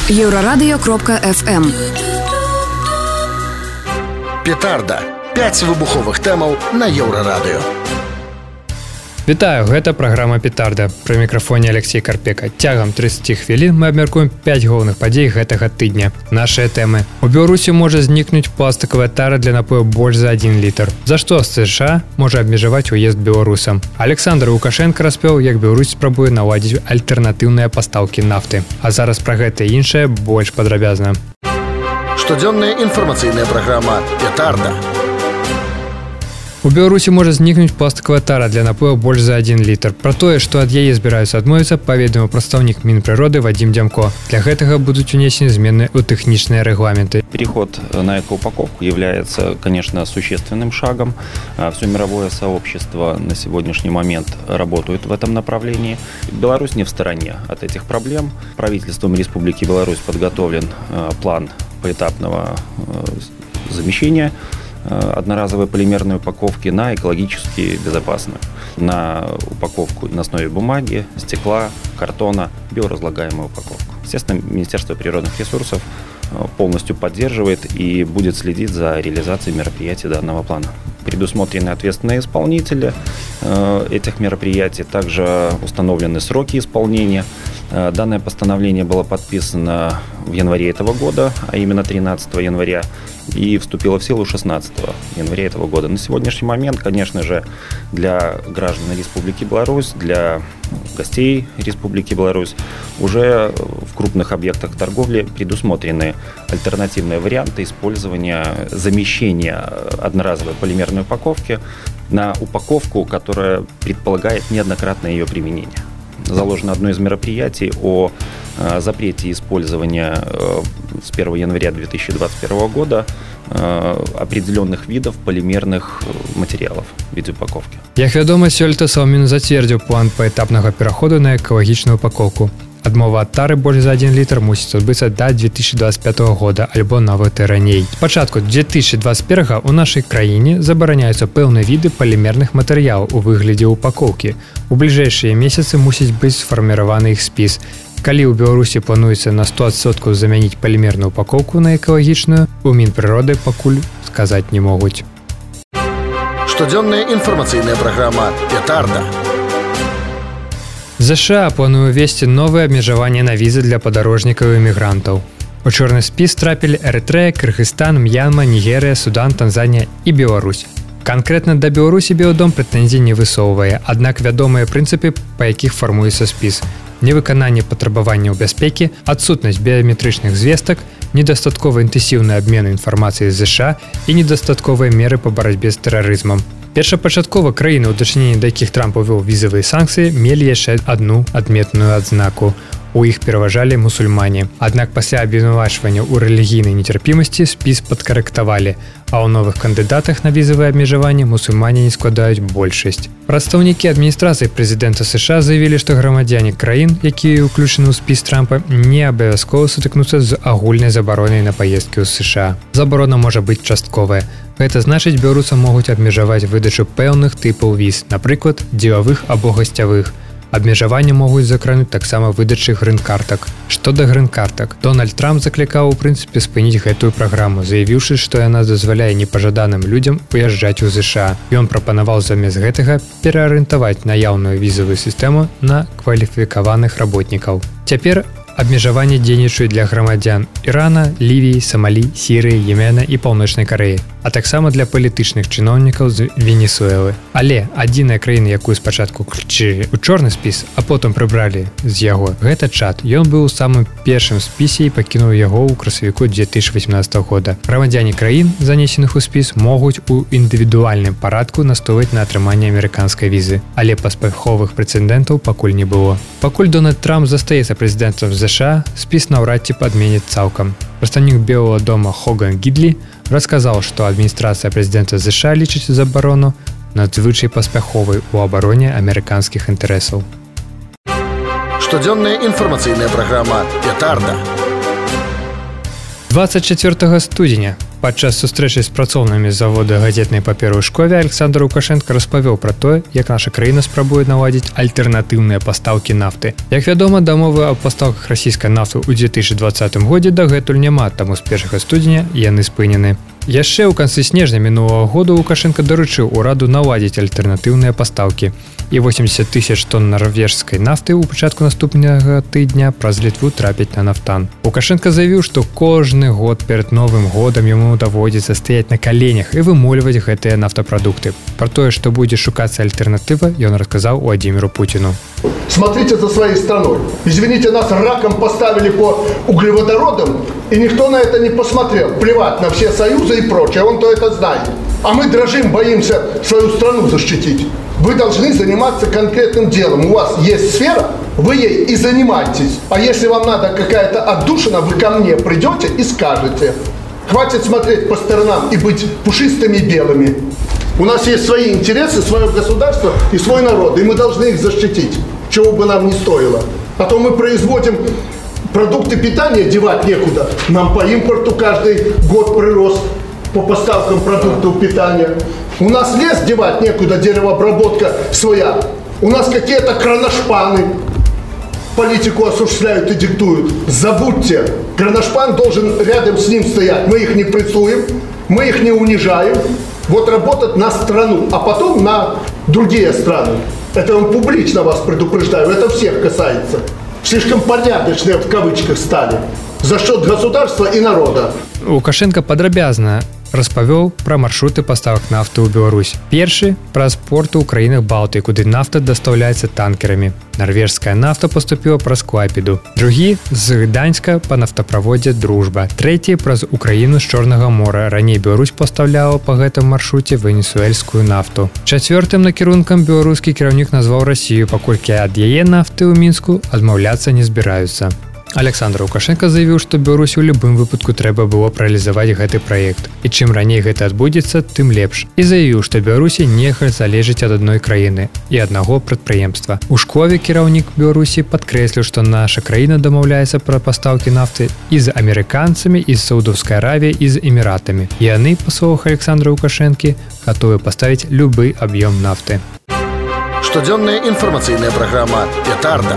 Еўрарадыё.FM. Петарда. 5 выбуховых тэмаў на Еўрарадыё. Вітаю, гэта праграма «Петарда». Пры мікрафоне Алексей Карпека. Цягам 30 хвілін мы абмяркуем 5 галоўных падзей гэтага тыдня. Нашыя тэмы. У Беларусі можа знікнуць пластикавая тара для напою больш за 1 літр. За што США можа абмежаваць уезд беларусам. Александр Лукашенко распёў, як Беларусь спрабуе наладзіць альтэрнатыўныя пастаўкі нафты. А зараз пра гэта і іншае больш падрабязна. Штодзённая інфармацыйная праграма «Петарда». У Беларусі можа знікнуць пластикавая тара для напою больш за 1 літр. Пра тое, што ад яе збіраюцца адмовіцца, паведаміў прадстаўнік Мінпрыроды Вадим Дямко. Для гэтага будуць унесены змены ў тэхнічныя рэгламенты. Переход на экоупаковку является, конечно, существенным шагом. Все мировое сообщество на сегодняшний момент работает в этом направлении. Беларусь не в стороне от этих проблем. Правительством Республики Беларусь подготовлен план поэтапного замещения одноразовой полимерной упаковки на экологически безопасную. На упаковку на основе бумаги, стекла, картона, биоразлагаемую упаковку. Естественно, Министерство природных ресурсов полностью поддерживает и будет следить за реализацией мероприятий данного плана. Предусмотрены ответственные исполнители этих мероприятий, также установлены сроки исполнения. Данное постановление было подписано в январе этого года, а именно 13 января, и вступило в силу 16 января этого года. На сегодняшний момент, конечно же, для граждан Республики Беларусь, для гостей Республики Беларусь уже в крупных объектах торговли предусмотрены альтернативные варианты использования, замещения одноразовой полимерной упаковки на упаковку, которая предполагает неоднократное ее применение. Заложено одно из мероприятий о запрете использования с 1 января 2021 года определенных видов полимерных материалов в виде упаковки. Як вядома, сёлета Саўмін зацвердзіў план паэтапнага пераходу на экалагічную упаковку. Адмова ад тары больш за 1 літр мусіць адбыцца да 2025 года альбо нават і раней. Спачатку 2021 у нашай краіне забараняюцца пэўныя віды палімерных матэрыялаў у выглядзе упакоўкі. У бліжэйшыя месяцы мусіць быць сфарміраваны іх спіс. Калі ў Беларусі плануецца на 100% замяніць палімерную упакоўку на экалагічную, у Мінпрыроды пакуль сказаць не могуць. Штодзённая інфармацыйная праграма «Петарда». США плануе ввесці новыя абмежаванні на візы для падарожнікаў і мігрантаў. У чорны спіс трапілі Эрытрэя, Кыргызстан, Мьянма, Нігерыя, Судан, Танзанія і Беларусь. Канкрэтна да Беларусі Белдом прэтэнзій не высоўвае, аднак вядомыя прынцыпы, па якіх фармуецца спіс. Невыкананне патрабаванняў бяспекі, адсутнасць біяметрычных звестак, недастаткова інтэнсіўны абмен інфармацыяй з США і недастатковыя меры па барацьбе з тэрарызмам. Першапачаткова краіны, у дачыненні да якіх Трамп увёў візавыя санкцыі, мелі яшчэ адну адметную адзнаку. У іх пераважалі мусульмане. Аднак пасля абвінавачвання ў рэлігійнай нецярпімасці спіс падкарэктавалі, а ў новых кандыдатах на візавыя абмежаванні мусульмане не складаюць большасць. Прадстаўнікі адміністрацыі прэзідэнта США заявілі, што грамадзяне краін, якія ўключаны ў спіс Трампа, не абавязкова сутыкнуцца з агульнай забаронай на паездкі ў США. Забарона можа быць частковая. Гэта значыць, беларусам могуць абмежаваць выдачу пэўных тыпаў віз, напрыклад, дзелавых або гасцявых. Абмежаванні могуць закрануць таксама выдачы грын-картак. Што да грын-картак, Дональд Трамп заклікаў у прынцыпе спыніць гэтую праграму, заявіўшы, што яна дазваляе непажаданым людзям уязджаць у США. Ён прапанаваў замест гэтага пераарыентаваць наяўную візавую сістэму на кваліфікаваных работнікаў. Цяпер абмежаванні дзейнічаюць для грамадзян Ірана, Лівіі, Самалі, Сірыі, Йемена і Паўночнай Карэі, а таксама для палітычных чыноўнікаў з Венесуэлы. Але адзіная краіна, якую спачатку ўключылі ў чорны спіс, а потым прыбралі з яго, гэта Чад. Ён быў у самым першым спісе і пакінуў яго ў красавіку 2018 года. Грамадзяне краін, занесеных у спіс, могуць у індывідуальным парадку настойваць на атрыманне амерыканскай візы. Але паспяховых прэцэдэнтаў пакуль не было. Пакуль Дональд Трамп застаецца прэзідэнтам США, спіс наўрад ці падменіць цалкам. Прадстаўнік Белага дома Хоган Гідлі расказаў, што адміністрацыя прэзідэнта США лічыць забарону надзвычай паспяховай у абароне амерыканскіх інтарэсаў. Штодзённая інфармацыйная праграма «Петарда». 24 студзеня Падчас сустрэчы з працоўнымі завода газетнай паперы ў Шкове Александр Лукашенко распавёў пра тое, як наша краіна спрабуе наладзіць альтэрнатыўныя пастаўкі нафты. Як вядома, дамовы аб пастаўках расійскай нафты ў 2020 годзе дагэтуль няма, таму з 1 студзеня яны спынены. Яшчэ ў канцы снежня мінулага году Лукашенко даручыў ураду наладзіць альтэрнатыўныя пастаўкі. І 80 тысяч тонн нарвежскай нафты ў пачатку наступнага тыдня праз Літву трапяць на нафтан. Лукашенко заявіў, што кожны год перад Новым годам яму даводзіцца стаяць на каленях і вымольваць гэтыя нафтапрадукты. Пра тое, што будзе шукацца альтэрнатыва, ён расказаў Владимиру Путину. Смотрите за своей страной. Извините, нас раком поставили по углеводородам, и никто на это не посмотрел. Плевать на все союзы и прочее, он-то это знает. А мы дрожим, боимся свою страну защитить. Вы должны заниматься конкретным делом. У вас есть сфера, вы ей и занимаетесь. А если вам надо какая-то отдушина, вы ко мне придете и скажете. Хватит смотреть по сторонам и быть пушистыми и белыми. У нас есть свои интересы, свое государство и свой народ, и мы должны их защитить, чего бы нам ни стоило. А то мы производим продукты питания, девать некуда. Нам по импорту каждый год прирост по поставкам продуктов питания. У нас лес девать некуда, деревообработка своя. У нас какие-то кроношпаны политику осуществляют и диктуют. Забудьте, кроношпан должен рядом с ним стоять. Мы их не прессуем, мы их не унижаем. Вот работать на страну, а потом на другие страны. Это он публично вас предупреждаю, это всех касается. Слишком порядочные в кавычках стали. За счет государства и народа. Лукашенко падрабязна распавёў пра маршруты паставак нафты ў Беларусь. Першы – праз порты ў краінах Балтыі, куды нафта дастаўляецца танкерамі. Нарвежская нафта поступила праз Клайпеду. Другі – з Гданьска па нафтаправодзе «Дружба». Трэці – праз Украіну з Чорнага мора. Раней Беларусь пастаўляла па гэтым маршруце венесуэльскую нафту. Чацвёртым накірункам беларускі кіраўнік назваў Расію, паколькі ад яе нафты ў Мінску адмаўляцца не збіраюцца. Александр Лукашенко заявіў, што Беларусі ў любым выпадку трэба было рэалізаваць гэты праект. І чым раней гэта адбудзецца, тым лепш. І заявіў, што Беларусі нельга залежыць ад адной краіны і аднаго прадпрыемства. У Шкове кіраўнік Беларусі падкрэсліў, што наша краіна дамаўляецца пра пастаўкі нафты і з амерыканцамі, і з Саудаўскай Аравіяй, і з Эміратамі. І яны, па словах Александра Лукашэнкі, гатовы паставіць любы аб'ём нафты. Штодзённая інфармацыйная праграма «Петарда».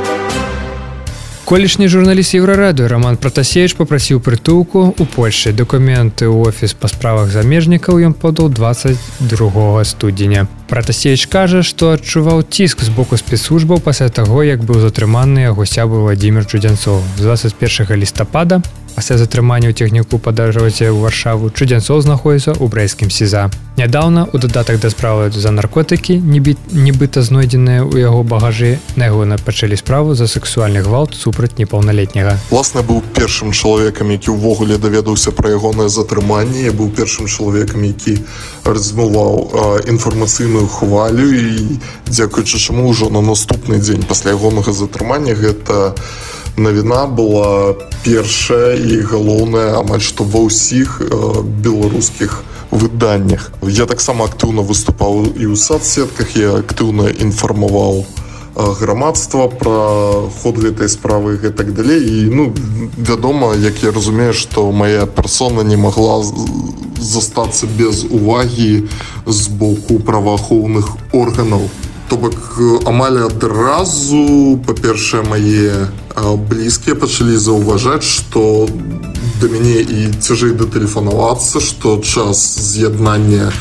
Колішні журналіст Еўрарадыё Роман Пратасевіч папрасіў прытулку ў Польшчы. Дакументы ў офіс па справах замежнікаў ён подаў 22 студзеня. Пратасевіч кажа, што адчуваў ціск з боку спецслужбаў пасля таго, як быў затрыманы яго сябра Владимир Чудзянцоў. З 21 лістапада, пасля затрымання ў цягніку па дарозе ў Варшаву, Чудзянцоў знаходзіцца ў брэсцкім СІЗА. Нядаўна, у дадатак да справы за наркотыкі, нібыта знойдзеныя ў яго багажы, на яго пачалі справу за сексуальны гвалт супраць непаўналетняга. Власна, быў першым чалавекам, які ўвогуле даведаўся пра ягонае затрыманне, быў першым чалавекам, які размываў інфармацыйную хвалю, і дзякуючы чаму ўжо на наступны дзень пасля ягонага затрымання гэта навіна была першая і галоўная амаль што ва ўсіх беларускіх выданнях. Я таксама актыўна выступаў і ў соцсетках, я актыўна інфармаваў грамадства пра ход гэтай справы і гэтак далей. І, вядома, як я разумею, што мая персона не магла застацца без увагі з боку праваахоўных органаў. То бок амаль адразу, па-першае, мае блізкія пачалі заўважаць, што да мяне і цяжэй датэлефанавацца, што час з'яднання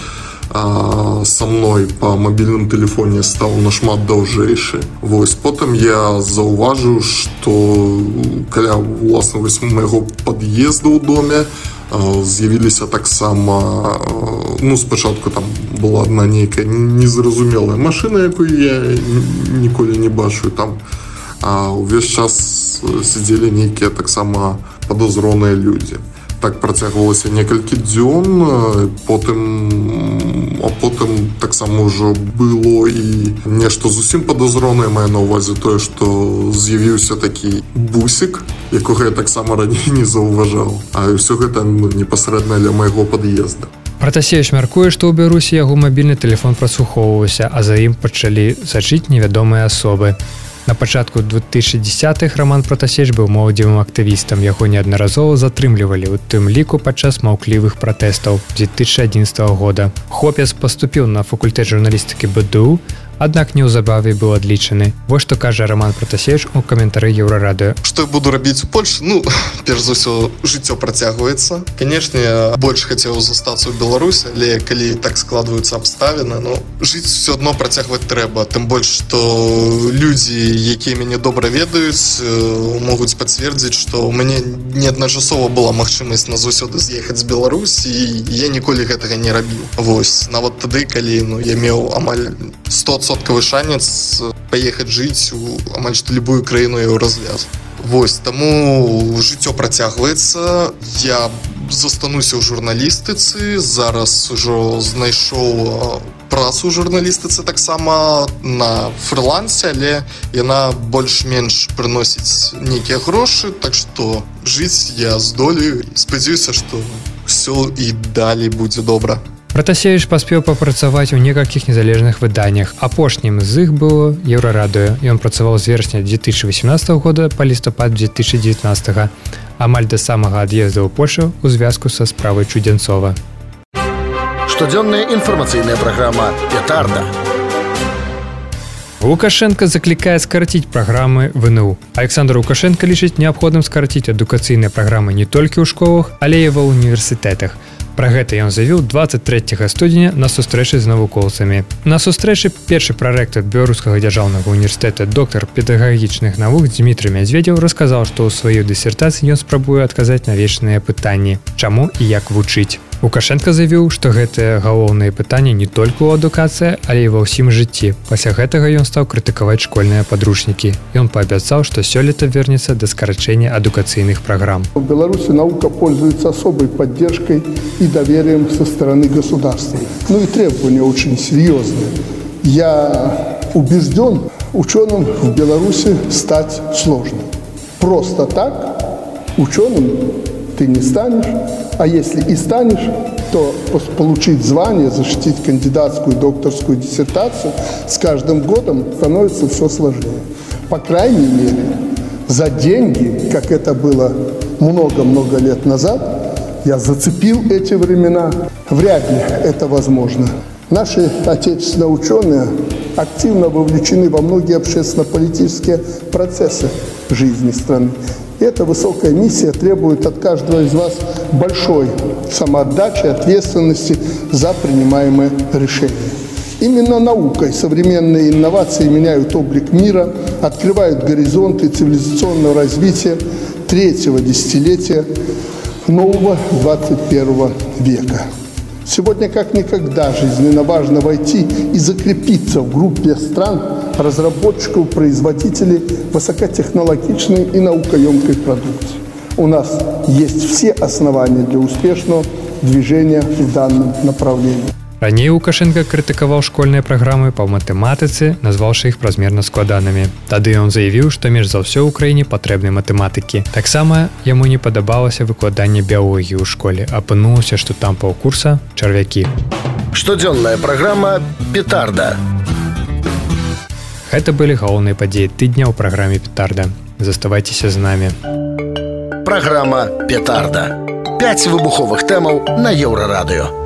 са мной па мабільным тэлефоне стаў нашмат даўжэйшы. Вось, потым я заўважыў, што каля, уласна, майго пад'езду ў доме з'явіліся таксама, спачатку там была адна нейкая незразумелая машына, якую я ніколі не бачу там, а ўвесь час сидзелі нейкія таксама падазроныя людзі. Так працягвалася некалькі дзён, потым таксама ўжо было і нешта зусім падазронае, мае на ўвазе тое, што з'явіўся такі бусік, якога я таксама раней не заўважаў. А ўсё гэта непасрэдна ля майго пад'езда. Пратасевіч мяркуе, што ў Беларусі яго мабільны тэлефон праслухоўваўся, а за ім пачалі сачыць невядомыя асобы. На пачатку 2010-х Роман Протасевич быў моладзевым актывістам. Яго неаднаразова затрымлівалі, у тым ліку падчас маўклівых пратэстаў 2011 года. Хлопец паступіў на факультэт журналістыкі БДУ, аднак неўзабаве быў адлічаны. Вось што кажа Роман Протасевич у каментары Еўрарадыё. Што я буду рабіць у Польшы? Перш за ўсё, жыццё працягваецца. Канешне, я больш хацеў застацца ў Беларусі, але калі так складваюцца абставіны, жыць все адно працягваць трэба. Тым больш, што людзі, якія мяне добра ведаюць, могуць пацвердзіць, што ў мяне неадначасова была магчымасць назаўсёды з'ехаць з Беларусі, і я ніколі гэтага не рабіў. Вось, нават тады, калі я меў амаль 100% шанец паехаць жыць у амаль што любую краіну Еўразвязу. Вось, таму жыццё працягваецца. Я застануся ў журналістыцы, зараз ужо знайшоў працу ў журналістыцы таксама на фрылансе, але яна больш-менш прыносіць нейкія грошы, так што жыць я здолею. Спадзяюся, што ўсё і далей будзе добра. Протасевич паспеў папрацаваць у некалькіх незалежных выданнях. Апошнім з іх было Еўрарадыё. Ён працаваў з верасня 2018 года па лістапад 2019, амаль да самага ад'езду ў Польшу ў звязку са справай Чудзянцова. Штодзённая інфармацыйная праграма «Петарда». Лукашенко заклікае скараціць праграмы ВНУ. Александр Лукашенко лічыць неабходным скараціць адукацыйныя праграмы не толькі ў школах, але і ва ўніверсітэтах. Пра гэта ён заявіў 23 студзеня на сустрэчы з навукоўцамі. На сустрэчы першы прарэктар Беларускага дзяржаўнага універсітэта, доктар педагагічных навук Дмітрый Медведзеў расказаў, што ў сваёй дысертацыі ён спрабуе адказаць на вечныя пытанні: чаму і як вучыць. Лукашенко заявіў, што гэтыя галоўныя пытанні не толькі ў адукацыі, але і ва ўсім жыцці. Пасля гэтага ён стаў крытыкаваць школьныя падручнікі. Ён паабяцаў, што сёлета вернецца да скарачэння адукацыйных праграм. В Беларуси наука пользуется особой поддержкой и доверием со стороны государства. И требования очень серьезные. Я убежден, ученым в Беларуси стать сложно. Просто так ученым ты не станешь, а если и станешь, то получить звание, защитить кандидатскую и докторскую диссертацию с каждым годом становится все сложнее. По крайней мере, за деньги, как это было много-много лет назад, я зацепил эти времена, вряд ли это возможно. Наши отечественные ученые активно вовлечены во многие общественно-политические процессы жизни страны. И эта высокая миссия требует от каждого из вас большой самоотдачи, ответственности за принимаемые решения. Именно наукой современные инновации меняют облик мира, открывают горизонты цивилизационного развития третьего десятилетия нового 21 века. Сегодня как никогда жизненно важно войти и закрепиться в группе стран, разработчиков, производителей высокотехнологичной и наукоемкой продукции. У нас есть все основания для успешного движения в данном направлении. Раней Лукашенко крытыкаваў школьныя праграмы па матэматыцы, назваўшы іх празмерна складанымі. Тады ён заявіў, што менш за ўсё ў краіне патрэбны матэматыкі. Таксама яму не падабалася выкладанне біялогіі ў школе. Апынулася, што там паўкурса чарвякі. Штодзённая праграма «Петарда». Гэта былі галоўныя падзеі тыдня ў праграме «Петарда». Заставайцеся з намі. Праграма «Петарда». 5 выбуховых тэмаў на Еўрарадыё.